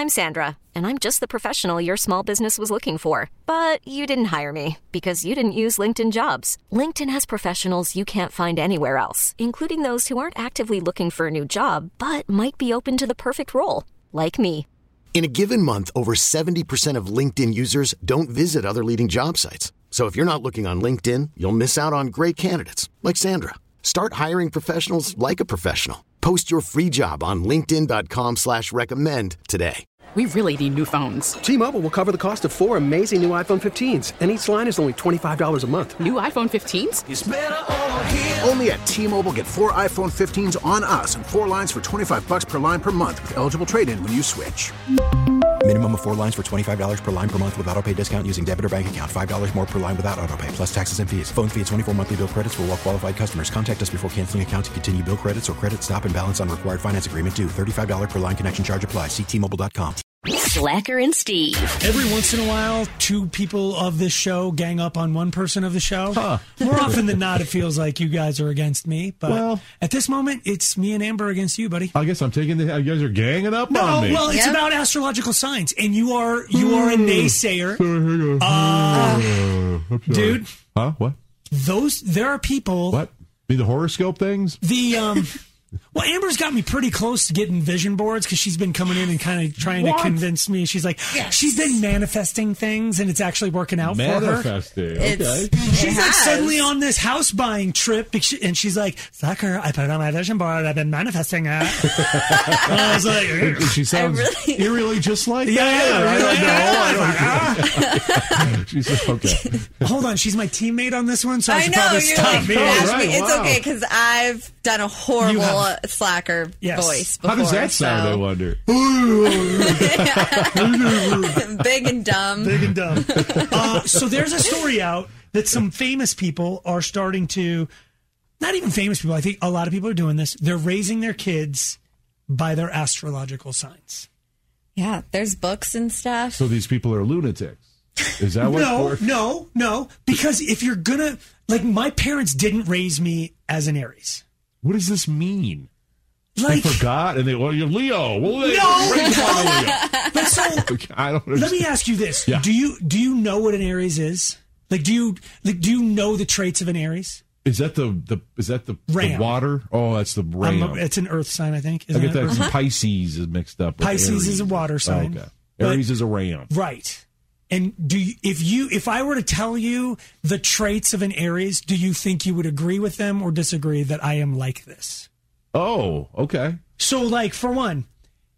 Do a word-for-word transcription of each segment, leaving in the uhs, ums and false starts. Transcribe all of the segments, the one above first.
I'm Sandra, and I'm just the professional your small business was looking for. But you didn't hire me because you didn't use LinkedIn Jobs. LinkedIn has professionals you can't find anywhere else, including those who aren't actively looking for a new job, but might be open to the perfect role, like me. In a given month, over seventy percent of LinkedIn users don't visit other leading job sites. So if you're not looking on LinkedIn, you'll miss out on great candidates like Sandra. Start hiring professionals like a professional. Post your free job on linkedin.com slash recommend today. We really need new phones. T-Mobile will cover the cost of four amazing new iPhone fifteens, and each line is only twenty-five dollars a month. New iPhone fifteens? It's better over here. Only at T-Mobile, get four iPhone fifteens on us and four lines for twenty-five dollars per line per month with eligible trade-in when you switch. Minimum of four lines for twenty-five dollars per line per month with autopay discount using debit or bank account. five dollars more per line without autopay, plus taxes and fees. Phone fee at twenty-four monthly bill credits for well-qualified customers. Contact us before canceling account to continue bill credits or credit stop and balance on required finance agreement due. thirty-five dollars per line connection charge applies. See T Mobile dot com. Slacker and Steve. Every once in a while, two people of this show gang up on one person of the show. Huh. More often than not, it feels like you guys are against me. But well, at this moment, it's me and Amber against you, buddy. I guess I'm taking the. You guys are ganging up no, on me. Well, it's yep. about astrological signs, and you are you are a naysayer, uh, dude. Huh? What? Those there are people. What? Mean the horoscope things? The um. Well, Amber's got me pretty close to getting vision boards because she's been coming in and kind of trying what? to convince me. She's like, yes. she's been manifesting things and it's actually working out manifesting. for her. Okay. She's like suddenly on this house buying trip and she's like, Slacker, I put it on my vision board. I've been manifesting it. I was like, she sounds really... eerily just like yeah, that. Yeah, yeah, I don't know. She's like, okay. Hold on. She's my teammate on this one, so I, I should know, probably you're stop like, me. Right, me. It's wow. okay because I've done a horrible Slacker yes. voice before. How does that so. sound, I wonder? Big and dumb. Big and dumb. Uh, so there's a story out that some famous people are starting to, not even famous people, I think a lot of people are doing this. They're raising their kids by their astrological signs. Yeah, there's books and stuff. So these people are lunatics. Is that what? No, no, no. Because if you're going to, like, my parents didn't raise me as an Aries. What does this mean? Like, they forgot, and they well, you're Leo. Well, they no, raised no. on Leo. But so, I don't let me ask you this: yeah. Do you do you know what an Aries is? Like, do you like do you know the traits of an Aries? Is that the, the is that the, ram. the water? Oh, that's the ram. Um, it's an Earth sign, I think. Isn't I get that uh-huh. Pisces is mixed up. With Pisces Aries. is a water sign. Oh, okay, Aries but, is a ram. Right. And do you, if you if I were to tell you the traits of an Aries, do you think you would agree with them or disagree that I am like this? Oh, okay. So, like, for one,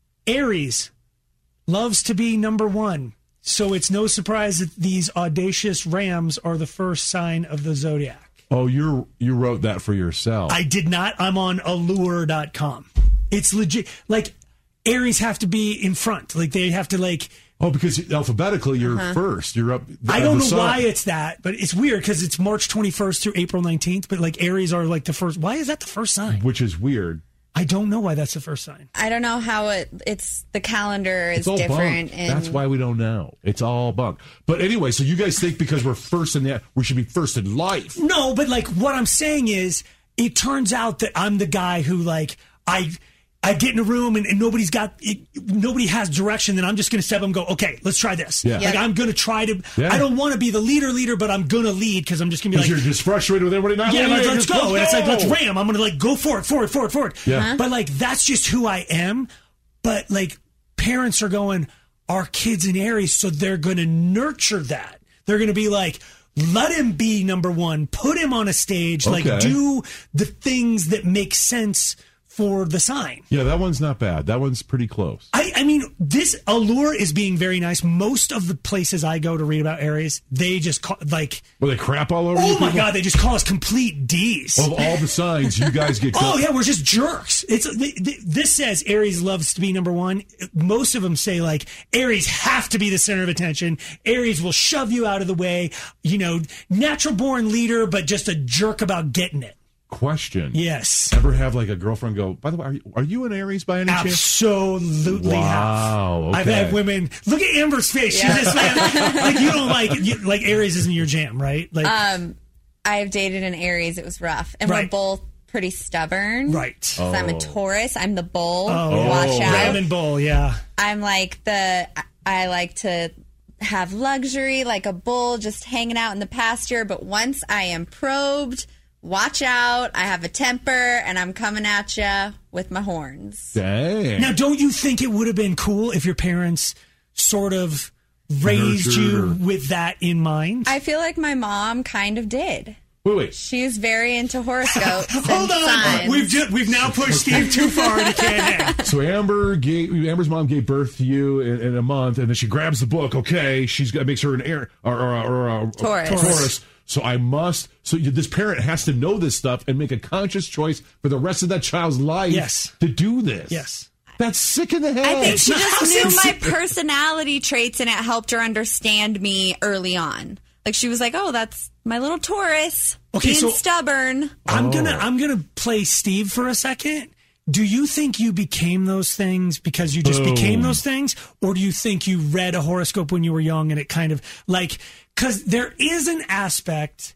Aries loves to be number one. So it's no surprise that these audacious rams are the first sign of the zodiac. Oh, you you wrote that for yourself. I did not. I'm on allure dot com. It's legit. Like, Aries have to be in front. Like, they have to, like... Oh, because alphabetically, you're uh-huh. first. You're up. I don't know sun. why it's that, but it's weird because it's March twenty-first through April nineteenth. But like Aries are like the first. Why is that the first sign? Which is weird. I don't know why that's the first sign. I don't know how it. It's the calendar is it's all different. Bunk. And... That's why we don't know. It's all bunk. But anyway, so you guys think because we're first in that, we should be first in life? No, but like what I'm saying is, it turns out that I'm the guy who like I. I get in a room and, and nobody's got, it, nobody has direction. Then I'm just going to step up and go, okay, let's try this. Yeah. Like I'm going to try to, yeah. I don't want to be the leader leader, but I'm going to lead because I'm just going to be like. You're just frustrated with everybody not yeah, leading. Like, let's go. Let's and it's go. like, let's ram. I'm going to like go forward, forward, forward, forward. Yeah. Uh-huh. But like, that's just who I am. But like parents are going, our kid's in Aries, so they're going to nurture that. They're going to be like, let him be number one, put him on a stage, okay. like do the things that make sense for the sign. Yeah, that one's not bad. That one's pretty close. I, I mean, this Allure is being very nice. Most of the places I go to read about Aries, they just call, like... Well, they crap all over Oh, you my people? God, they just call us complete D's. Of all the signs, you guys get... oh, yeah, we're just jerks. It's th- th- This says Aries loves to be number one. Most of them say, like, Aries have to be the center of attention. Aries will shove you out of the way. You know, natural-born leader, but just a jerk about getting it. Question. Yes. Ever have like a girlfriend go, by the way, are you, are you an Aries by any chance? Absolutely wow, have. okay. I've had women, look at Amber's face. Yeah. She's just like, like, you don't like, you, like Aries isn't your jam, right? Like, um, I've dated an Aries. It was rough. And right. we're both pretty stubborn. Right. 'Cause Oh. I'm a Taurus. I'm the bull. Oh, Watch out. Ram and bull, yeah. I'm like the, I like to have luxury like a bull just hanging out in the pasture. But once I am probed, watch out. I have a temper and I'm coming at you with my horns. Dang. Now, don't you think it would have been cool if your parents sort of raised you with that in mind? I feel like my mom kind of did. Wait, wait. She's very into horoscopes. Hold on. Signs. We've just, we've now pushed Steve too far and he can't hang. So Amber gave Amber's mom gave birth to you in, in a month, and then she grabs the book. Okay, she's got makes her an air or, or, or, or Taurus. Taurus. So I must. So you, this parent has to know this stuff and make a conscious choice for the rest of that child's life. Yes. To do this. Yes. That's sick in the head. I think she just knew How's my it- personality traits and it helped her understand me early on. Like she was like, "Oh, that's my little Taurus, Okay, being so- stubborn." I'm gonna I'm gonna play Steve for a second. Do you think you became those things because you just Boom. became those things, or do you think you read a horoscope when you were young and it kind of like because there is an aspect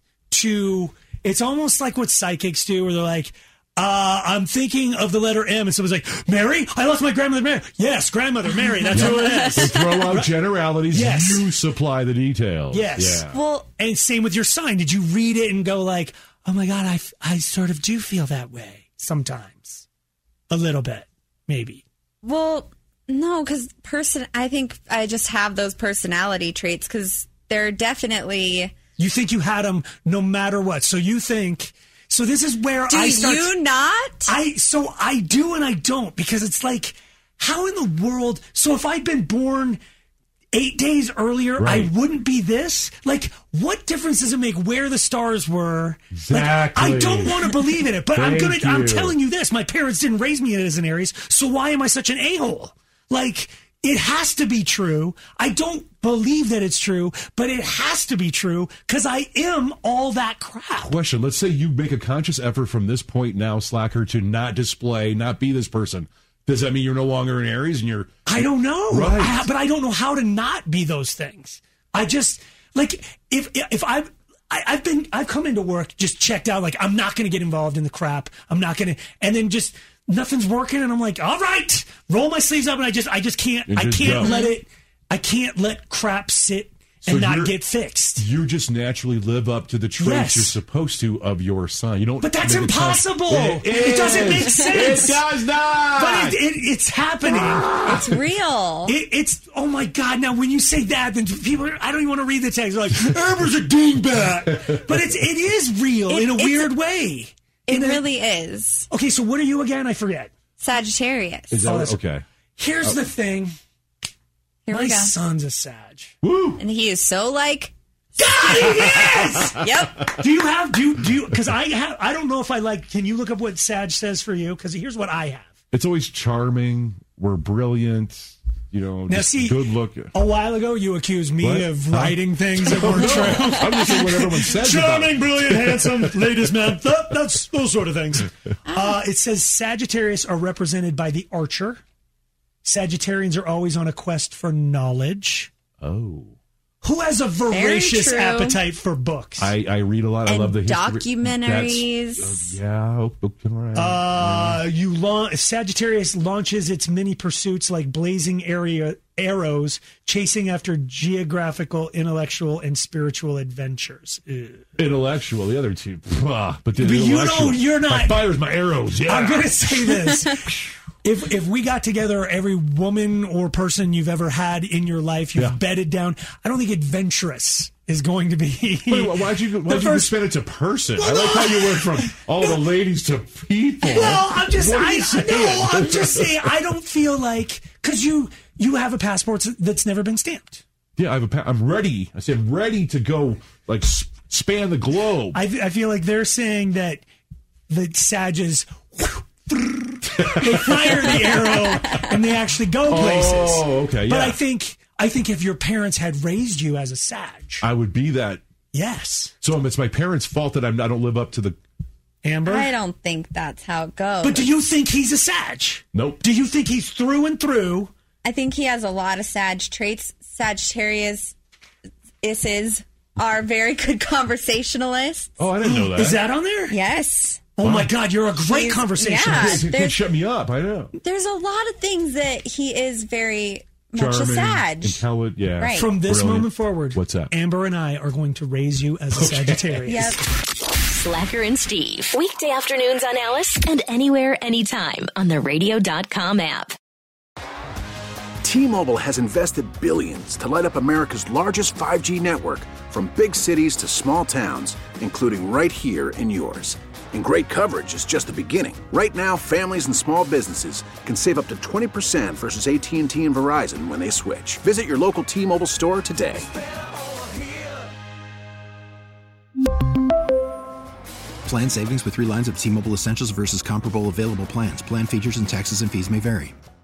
to it's almost like what psychics do, where they're like. Uh, I'm thinking of the letter M, and someone's like, Mary? I lost my grandmother Mary. Yes, grandmother Mary. That's who it is. They throw out generalities. Yes. You supply the details. Yes. Yeah. Well, and same with your sign. Did you read it and go like, oh my God, I, I sort of do feel that way sometimes. A little bit, maybe. well, no, because person. I think I just have those personality traits because they're definitely. You think you had them no matter what. So you think, so this is where Do I start. you not? I, so I do and I don't because it's like, how in the world? So if I'd been born eight days earlier, Right. I wouldn't be this. Like, what difference does it make where the stars were? Exactly. Like, I don't want to believe in it, but I'm Thank gonna. I'm you. telling you this: my parents didn't raise me as an Aries, so why am I such an a-hole? Like, it has to be true. I don't believe that it's true, but it has to be true because I am all that crap. Question. Let's say you make a conscious effort from this point now, Slacker, to not display, not be this person. Does that mean you're no longer an Aries and you're... I don't know, Right. I, but I don't know how to not be those things. I just like if if I've I, I've been I've come into work just checked out like I'm not going to get involved in the crap. I'm not going to, and then just nothing's working, and I'm like, all right, roll my sleeves up, and I just I just can't And I just can't go. let it I can't let crap sit So and not you're- get fixed. You just naturally live up to the traits Yes. you're supposed to of your son. You don't. But that's make a con- impossible. It, It doesn't is. make sense. It does not. But it, it, it's happening. It's real. It, it's oh my god! Now when you say that, then people are- I don't even want to read the text. They're like Amber's a dingbat, but it's it is real It- in a it's- weird way. It In a- really is. Okay, so what are you again? I forget. Sagittarius. Is that Oh, what- that's- okay? Here's the thing. Here My we go. son's a Sag. Woo! And he is so like. God, he is. Yep. Do you have do you, do you? Because I have. I don't know if I like. Can you look up what Sag says for you? Because here's what I have. It's always charming. We're brilliant. You know, Now, just see, good look. A while ago, you accused me What? of Huh? writing things that weren't true. I'm just saying what everyone says. about Charming, it. brilliant, handsome, ladies man. That, that's those sort of things. Uh, it says Sagittarius are represented by the archer. Sagittarians are always on a quest for knowledge. Oh. Who has a voracious true. appetite for books? I, I read a lot. I And love the history. documentaries. That's- uh, yeah. Okay, all right. Uh, you launch Sagittarius launches its many pursuits like blazing area arrows, chasing after geographical, intellectual, and spiritual adventures. Ugh. Intellectual, the other two. Pah, but the But you intellectual, don't- you're not- My fires, my arrows. Yeah. I'm going to say this. If if we got together, every woman or person you've ever had in your life, you've Yeah. bedded down, I don't think adventurous is going to be. Wait, why- why'd you the why'd you first- spin it to person? Well, I like no. how you went from all the ladies to people. No, I'm just, What are I, you saying? no, I'm just saying, I don't feel like, because you, you have a passport that's never been stamped. Yeah, I have a. Pa- I'm ready. I said ready to go, like s- span the globe. I, I feel like they're saying that the Sages, they fire the arrow and they actually go places. Oh, okay, But yeah. I think, I think if your parents had raised you as a Sag, I would be that. yes. So it's my parents' fault that I'm, I don't live up to the. Amber? I don't think that's how it goes. But do you think he's a Sag? Nope. Do you think he's through and through? I think he has a lot of Sag traits. Sagittarius is are very good conversationalists. Oh, I didn't know that. Is that on there? Yes. Oh my God, you're a great He's- conversation. yeah. You can't There's- shut me up. I know. There's a lot of things that he is very much a Charming, Sag. intelligent, yeah. Right. From this Brilliant. moment forward, What's that? Amber and I are going to raise you as a Sagittarius. Yep. Slacker and Steve. Weekday afternoons on Alice and anywhere, anytime on the radio dot com app. T-Mobile has invested billions to light up America's largest five G network, from big cities to small towns, including right here in yours. And great coverage is just the beginning. Right now, families and small businesses can save up to twenty percent versus A T and T and Verizon when they switch. Visit your local T-Mobile store today. Plan savings with three lines of T-Mobile Essentials versus comparable available plans. Plan features and taxes and fees may vary.